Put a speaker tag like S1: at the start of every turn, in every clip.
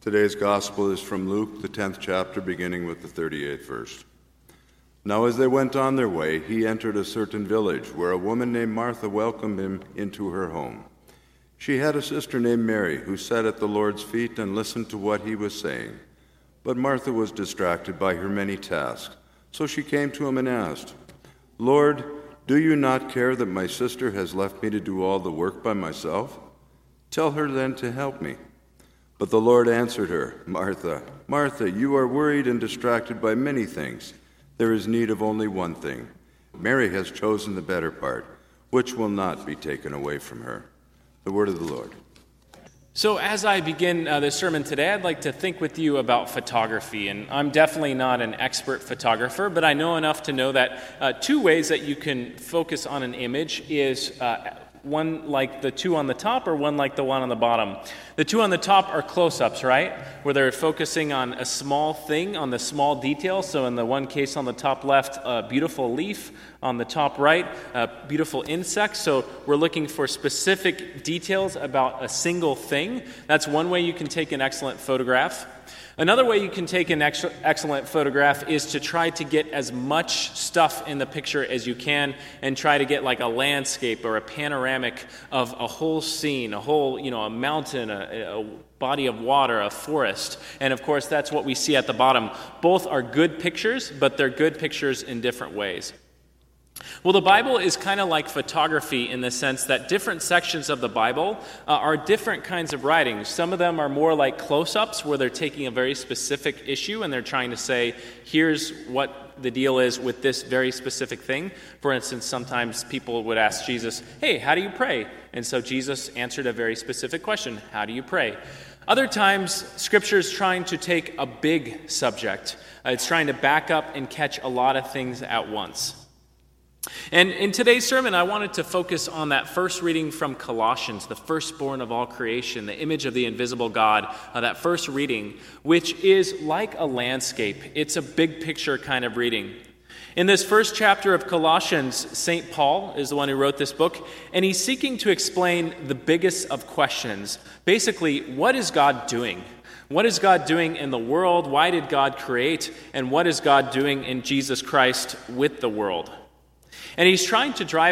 S1: Today's gospel is from Luke, the 10th chapter, beginning with the 38th verse. Now as they went on their way, he entered a certain village where a woman named Martha welcomed him into her home. She had a sister named Mary who sat at the Lord's feet and listened to what he was saying. But Martha was distracted by her many tasks, so she came to him and asked, "Lord, do you not care that my sister has left me to do all the work by myself? Tell her then to help me." But the Lord answered her, "Martha, Martha, you are worried and distracted by many things. There is need of only one thing. Mary has chosen the better part, which will not be taken away from her." The word of the Lord.
S2: So as I begin this sermon today, I'd like to think with you about photography. And I'm definitely not an expert photographer, but I know enough to know that two ways that you can focus on an image is one like the two on the top or one like the one on the bottom. The two on the top are close-ups, right? Where they're focusing on a small thing, on the small detail. So in the one case on the top left, a beautiful leaf. On the top right, a beautiful insect. So we're looking for specific details about a single thing. That's one way you can take an excellent photograph. Another way you can take an excellent photograph is to try to get as much stuff in the picture as you can and try to get like a landscape or a panoramic of a whole scene, a whole, a mountain, a body of water, a forest. And of course, that's what we see at the bottom. Both are good pictures, but they're good pictures in different ways. Well, the Bible is kind of like photography in the sense that different sections of the Bible are different kinds of writings. Some of them are more like close-ups where they're taking a very specific issue and they're trying to say, here's what the deal is with this very specific thing. For instance, sometimes people would ask Jesus, "Hey, how do you pray?" And so Jesus answered a very specific question, "How do you pray?" Other times, Scripture is trying to take a big subject. It's trying to back up and catch a lot of things at once. And in today's sermon, I wanted to focus on that first reading from Colossians, the firstborn of all creation, the image of the invisible God, that first reading, which is like a landscape. It's a big picture kind of reading. In this first chapter of Colossians, St. Paul is the one who wrote this book, and he's seeking to explain the biggest of questions. Basically, what is God doing? What is God doing in the world? Why did God create? And what is God doing in Jesus Christ with the world? And he's trying to drive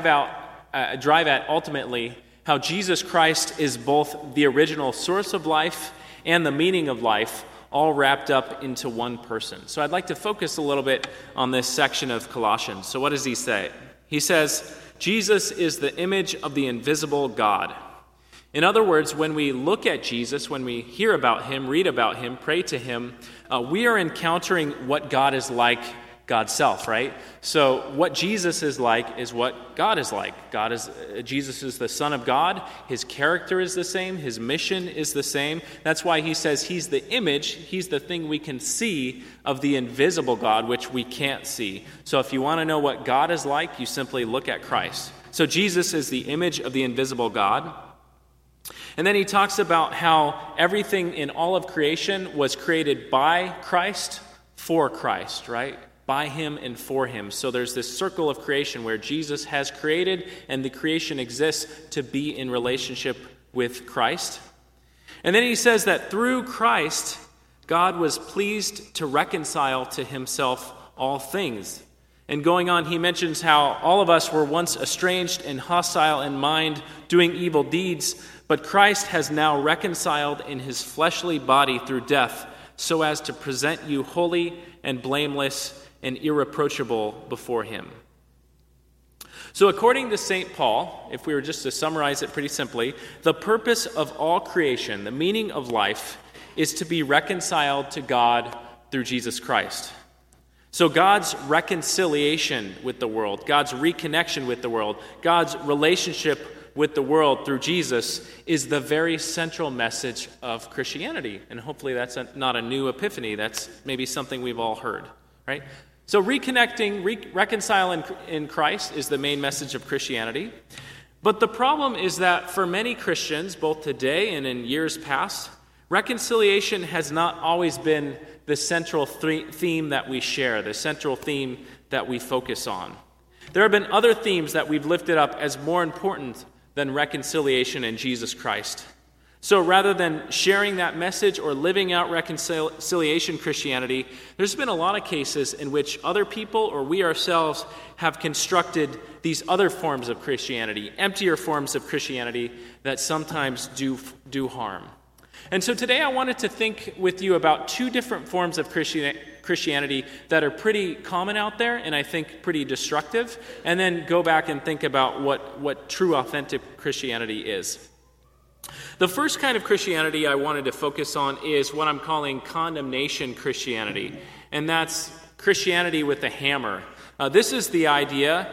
S2: at ultimately how Jesus Christ is both the original source of life and the meaning of life, all wrapped up into one person. So I'd like to focus a little bit on this section of Colossians. So what does he say? He says, Jesus is the image of the invisible God. In other words, when we look at Jesus, when we hear about him, read about him, pray to him, we are encountering what God is like, God's self, right? So what Jesus is like is what God is like. Jesus is the Son of God. His character is the same. His mission is the same. That's why he says he's the image, he's the thing we can see of the invisible God, which we can't see. So if you want to know what God is like, you simply look at Christ. So Jesus is the image of the invisible God. And then he talks about how everything in all of creation was created by Christ, for Christ, right? By him and for him. So there's this circle of creation where Jesus has created and the creation exists to be in relationship with Christ. And then he says that through Christ, God was pleased to reconcile to himself all things. And going on, he mentions how all of us were once estranged and hostile in mind, doing evil deeds, but Christ has now reconciled in his fleshly body through death, so as to present you holy and blameless and irreproachable before him. So according to St. Paul, if we were just to summarize it pretty simply, the purpose of all creation, the meaning of life, is to be reconciled to God through Jesus Christ. So God's reconciliation with the world, God's reconnection with the world, God's relationship with the world through Jesus is the very central message of Christianity. And hopefully that's not a new epiphany. That's maybe something we've all heard, right? So reconnecting, reconciling in Christ is the main message of Christianity. But the problem is that for many Christians, both today and in years past, reconciliation has not always been the central theme that we share, the central theme that we focus on. There have been other themes that we've lifted up as more important than reconciliation in Jesus Christ. So rather than sharing that message or living out reconciliation Christianity, there's been a lot of cases in which other people or we ourselves have constructed these other forms of Christianity, emptier forms of Christianity that sometimes do harm. And so today I wanted to think with you about two different forms of Christianity that are pretty common out there and I think pretty destructive, and then go back and think about what true authentic Christianity is. The first kind of Christianity I wanted to focus on is what I'm calling condemnation Christianity, and that's Christianity with a hammer. This is the idea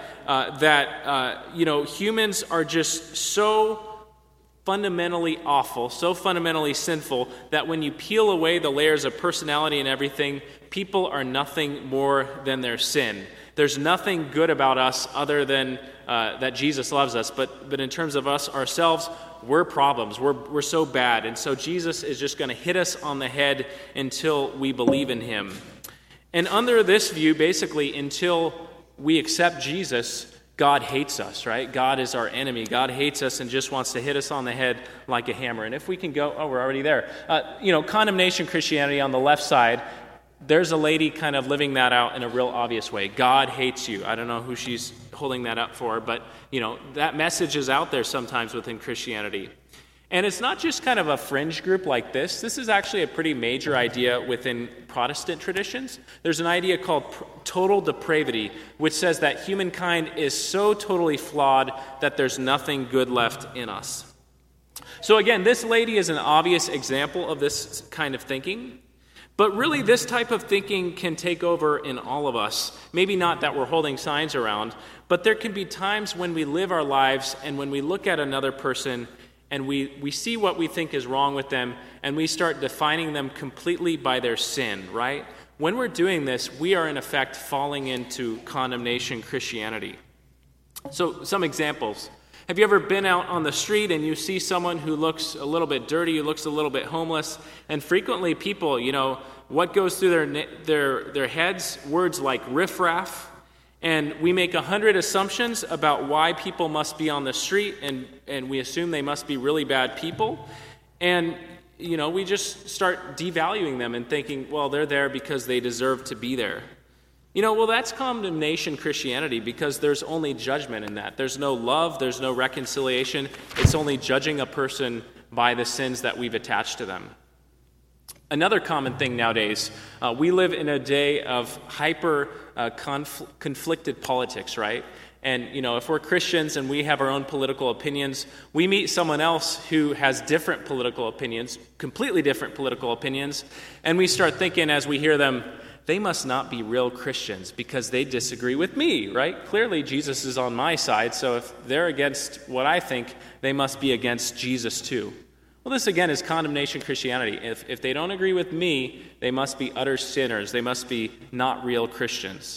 S2: that humans are just so fundamentally awful, so fundamentally sinful, that when you peel away the layers of personality and everything, people are nothing more than their sin. There's nothing good about us other than that Jesus loves us, but in terms of us ourselves, we're problems. We're so bad, and so Jesus is just going to hit us on the head until we believe in him. And under this view, basically, until we accept Jesus, God hates us, right? God is our enemy. God hates us and just wants to hit us on the head like a hammer. And if we can go, we're already there. Condemnation Christianity on the left side, there's a lady kind of living that out in a real obvious way. God hates you. I don't know who she's holding that up for, but, that message is out there sometimes within Christianity. And it's not just kind of a fringe group like this. This is actually a pretty major idea within Protestant traditions. There's an idea called total depravity, which says that humankind is so totally flawed that there's nothing good left in us. So again, this lady is an obvious example of this kind of thinking. But really, this type of thinking can take over in all of us. Maybe not that we're holding signs around, but there can be times when we live our lives and when we look at another person and we see what we think is wrong with them, and we start defining them completely by their sin, right? When we're doing this, we are in effect falling into condemnation Christianity. So some examples. Have you ever been out on the street and you see someone who looks a little bit dirty, who looks a little bit homeless, and frequently people, what goes through their heads? Words like riffraff. And we make 100 assumptions about why people must be on the street, and we assume they must be really bad people. And, we just start devaluing them and thinking, well, they're there because they deserve to be there. That's condemnation Christianity, because there's only judgment in that. There's no love, there's no reconciliation. It's only judging a person by the sins that we've attached to them. Another common thing nowadays, we live in a day of conflicted politics, right? And, if we're Christians and we have our own political opinions, we meet someone else who has different political opinions, completely different political opinions, and we start thinking as we hear them, they must not be real Christians because they disagree with me, right? Clearly, Jesus is on my side, so if they're against what I think, they must be against Jesus too. Well, this again is condemnation Christianity. If they don't agree with me, they must be utter sinners. They must be not real Christians.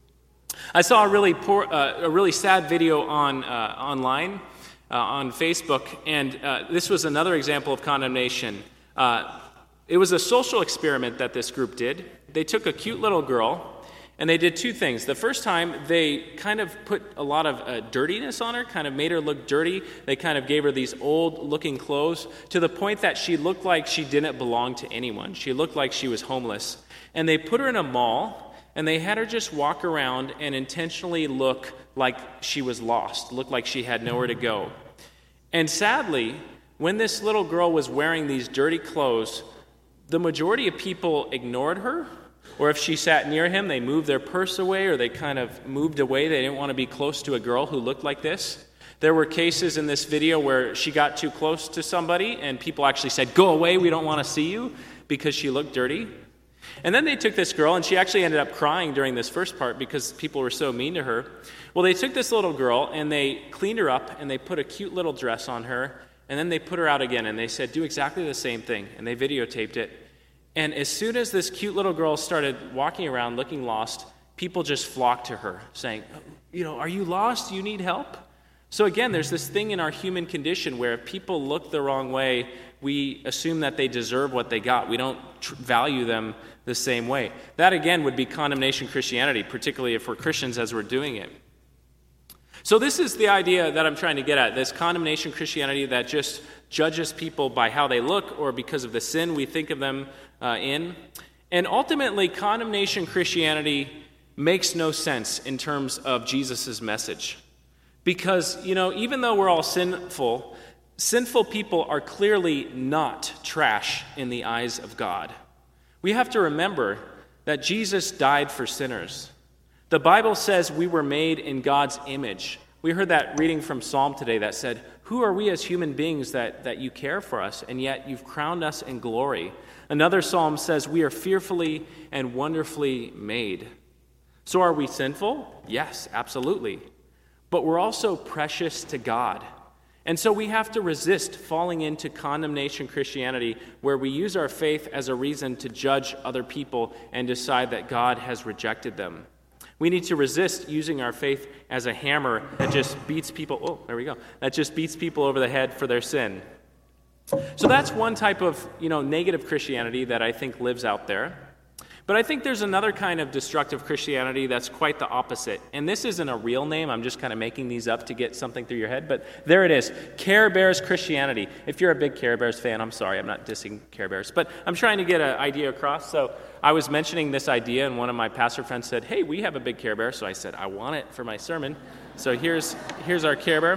S2: I saw a really sad video online on Facebook, and this was another example of condemnation. It was a social experiment that this group did. They took a cute little girl, and they did two things. The first time, they kind of put a lot of dirtiness on her, kind of made her look dirty. They kind of gave her these old-looking clothes to the point that she looked like she didn't belong to anyone. She looked like she was homeless. And they put her in a mall, and they had her just walk around and intentionally look like she was lost, look like she had nowhere to go. And sadly, when this little girl was wearing these dirty clothes, the majority of people ignored her, or if she sat near him, they moved their purse away, or they kind of moved away. They didn't want to be close to a girl who looked like this. There were cases in this video where she got too close to somebody, and people actually said, "Go away, we don't want to see you," because she looked dirty. And then they took this girl, and she actually ended up crying during this first part because people were so mean to her. Well, they took this little girl, and they cleaned her up, and they put a cute little dress on her, and then they put her out again, and they said, "Do exactly the same thing," and they videotaped it. And as soon as this cute little girl started walking around looking lost, people just flocked to her, saying, "Are you lost? Do you need help?" So again, there's this thing in our human condition where if people look the wrong way, we assume that they deserve what they got. We don't value them the same way. That again would be condemnation Christianity, particularly if we're Christians as we're doing it. So this is the idea that I'm trying to get at, this condemnation Christianity that just judges people by how they look or because of the sin we think of them in. And ultimately, condemnation Christianity makes no sense in terms of Jesus' message. Because, even though we're all sinful people are clearly not trash in the eyes of God. We have to remember that Jesus died for sinners. The Bible says we were made in God's image. We heard that reading from Psalm today that said, "Who are we as human beings that you care for us, and yet you've crowned us in glory?" Another psalm says, "We are fearfully and wonderfully made." So are we sinful? Yes, absolutely. But we're also precious to God. And so we have to resist falling into condemnation Christianity, where we use our faith as a reason to judge other people and decide that God has rejected them. We need to resist using our faith as a hammer that just beats people, that just beats people over the head for their sin. So that's one type of, negative Christianity that I think lives out there. But I think there's another kind of destructive Christianity that's quite the opposite. And this isn't a real name. I'm just kind of making these up to get something through your head. But there it is, Care Bears Christianity. If you're a big Care Bears fan, I'm sorry, I'm not dissing Care Bears. But I'm trying to get an idea across. So I was mentioning this idea, and one of my pastor friends said, "Hey, we have a big Care Bear." So I said, "I want it for my sermon." So here's our Care Bear.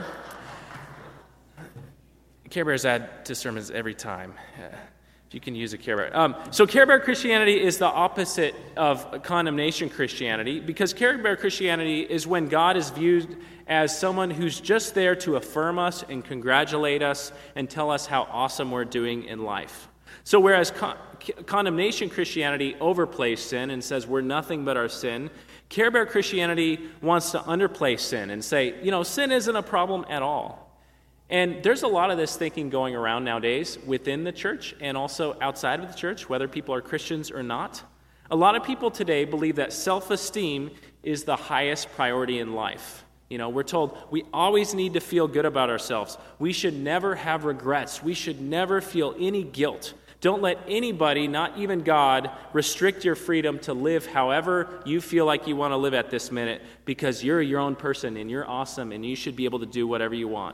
S2: Care Bears add to sermons every time. If you can use a Care Bear. So Care Bear Christianity is the opposite of condemnation Christianity, because Care Bear Christianity is when God is viewed as someone who's just there to affirm us and congratulate us and tell us how awesome we're doing in life. So whereas condemnation Christianity overplays sin and says we're nothing but our sin, Care Bear Christianity wants to underplay sin and say, sin isn't a problem at all. And there's a lot of this thinking going around nowadays within the church and also outside of the church, whether people are Christians or not. A lot of people today believe that self-esteem is the highest priority in life. We're told we always need to feel good about ourselves. We should never have regrets. We should never feel any guilt. Don't let anybody, not even God, restrict your freedom to live however you feel like you want to live at this minute, because you're your own person and you're awesome and you should be able to do whatever you want.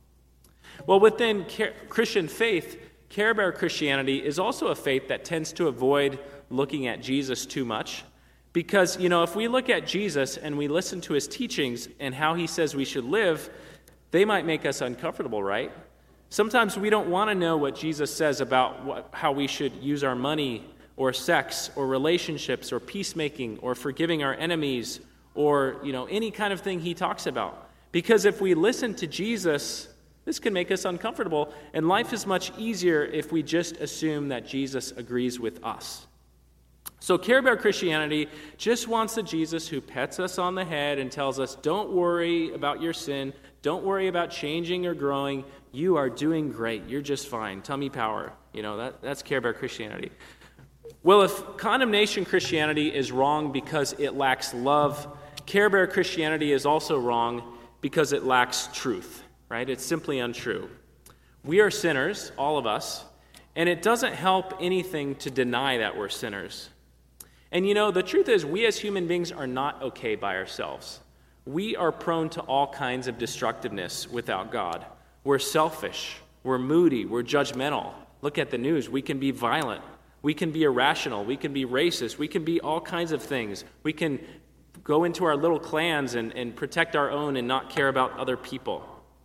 S2: Well, within Christian faith, Care Bear Christianity is also a faith that tends to avoid looking at Jesus too much. Because, if we look at Jesus and we listen to his teachings and how he says we should live, they might make us uncomfortable, right? Sometimes we don't want to know what Jesus says about how we should use our money or sex or relationships or peacemaking or forgiving our enemies or, any kind of thing he talks about. Because if we listen to Jesus, this can make us uncomfortable, and life is much easier if we just assume that Jesus agrees with us. So Care Bear Christianity just wants the Jesus who pets us on the head and tells us, don't worry about your sin, don't worry about changing or growing, you are doing great, you're just fine, tummy power. That's Care Bear Christianity. Well, if condemnation Christianity is wrong because it lacks love, Care Bear Christianity is also wrong because it lacks truth. Right? It's simply untrue. We are sinners, all of us, and it doesn't help anything to deny that we're sinners. And the truth is, we as human beings are not okay by ourselves. We are prone to all kinds of destructiveness without God. We're selfish, we're moody, we're judgmental. Look at the news. We can be violent, we can be irrational, we can be racist, we can be all kinds of things. We can go into our little clans and protect our own and not care about other people.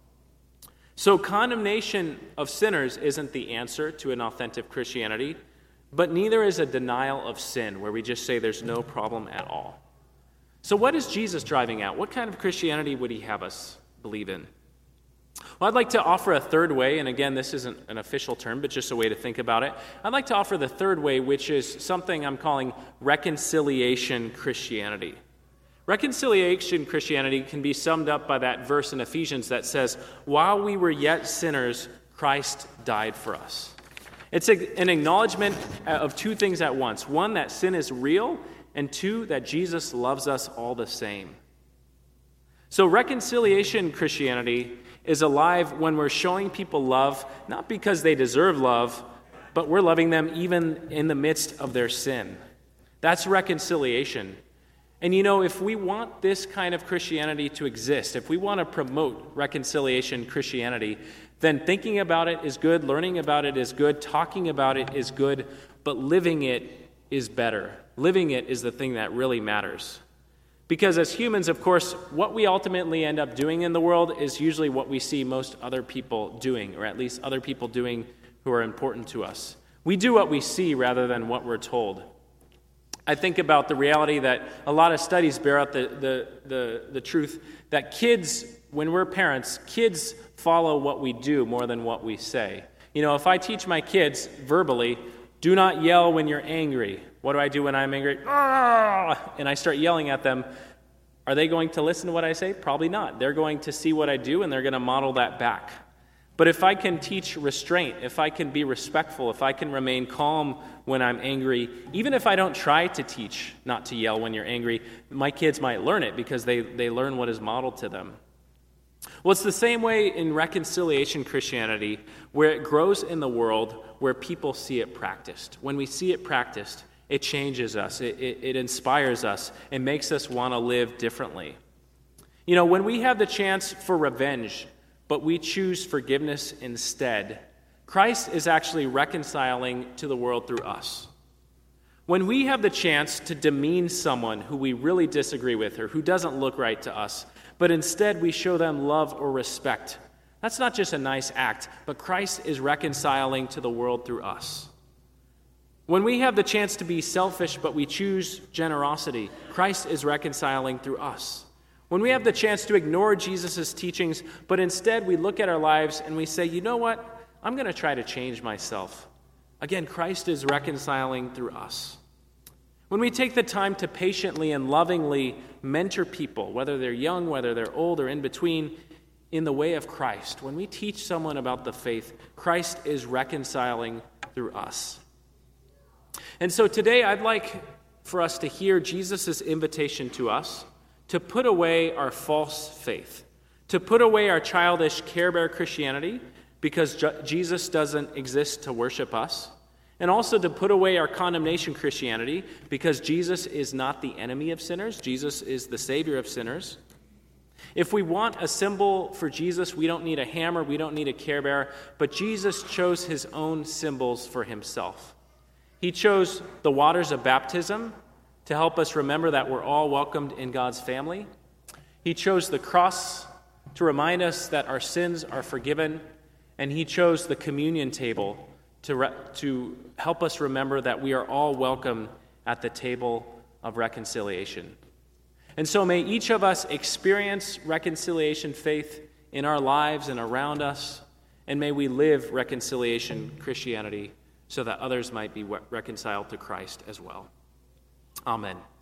S2: So condemnation of sinners isn't the answer to an authentic Christianity, but neither is a denial of sin, where we just say there's no problem at all. So what is Jesus driving at? What kind of Christianity would he have us believe in? Well, I'd like to offer a third way, and again, this isn't an official term, but just a way to think about it. I'd like to offer the third way, which is something I'm calling reconciliation Christianity. Reconciliation Christianity can be summed up by that verse in Ephesians that says, while we were yet sinners, Christ died for us. It's an acknowledgement of two things at once. One, that sin is real, and two, that Jesus loves us all the same. So reconciliation Christianity is alive when we're showing people love, not because they deserve love, but we're loving them even in the midst of their sin. That's reconciliation. And if we want this kind of Christianity to exist, if we want to promote reconciliation Christianity, then thinking about it is good, learning about it is good, talking about it is good, but living it is better. Living it is the thing that really matters. Because as humans, of course, what we ultimately end up doing in the world is usually what we see most other people doing, or at least other people doing who are important to us. We do what we see rather than what we're told. I think about the reality that a lot of studies bear out the truth that kids, when we're parents, kids follow what we do more than what we say. If I teach my kids verbally, do not yell when you're angry. What do I do when I'm angry? And I start yelling at them. Are they going to listen to what I say? Probably not. They're going to see what I do, and they're going to model that back. But if I can teach restraint, if I can be respectful, if I can remain calm when I'm angry, even if I don't try to teach not to yell when you're angry, my kids might learn it because they learn what is modeled to them. Well, it's the same way in reconciliation Christianity, where it grows in the world where people see it practiced. When we see it practiced, it changes us, it inspires us, and makes us want to live differently. When we have the chance for revenge, but we choose forgiveness instead, Christ is actually reconciling to the world through us. When we have the chance to demean someone who we really disagree with or who doesn't look right to us, but instead we show them love or respect, that's not just a nice act, but Christ is reconciling to the world through us. When we have the chance to be selfish, but we choose generosity, Christ is reconciling through us. When we have the chance to ignore Jesus' teachings, but instead we look at our lives and we say, you know what? I'm going to try to change myself. Again, Christ is reconciling through us. When we take the time to patiently and lovingly mentor people, whether they're young, whether they're old, or in between, in the way of Christ, when we teach someone about the faith, Christ is reconciling through us. And so today I'd like for us to hear Jesus' invitation to us to put away our false faith, to put away our childish Care Bear Christianity because Jesus doesn't exist to worship us, and also to put away our condemnation Christianity because Jesus is not the enemy of sinners, Jesus is the Savior of sinners. If we want a symbol for Jesus, we don't need a hammer, we don't need a Care Bear, but Jesus chose his own symbols for himself. He chose the waters of baptism to help us remember that we're all welcomed in God's family. He chose the cross to remind us that our sins are forgiven. And he chose the communion table to help us remember that we are all welcome at the table of reconciliation. And so may each of us experience reconciliation faith in our lives and around us, and may we live reconciliation Christianity so that others might be reconciled to Christ as well. Amen.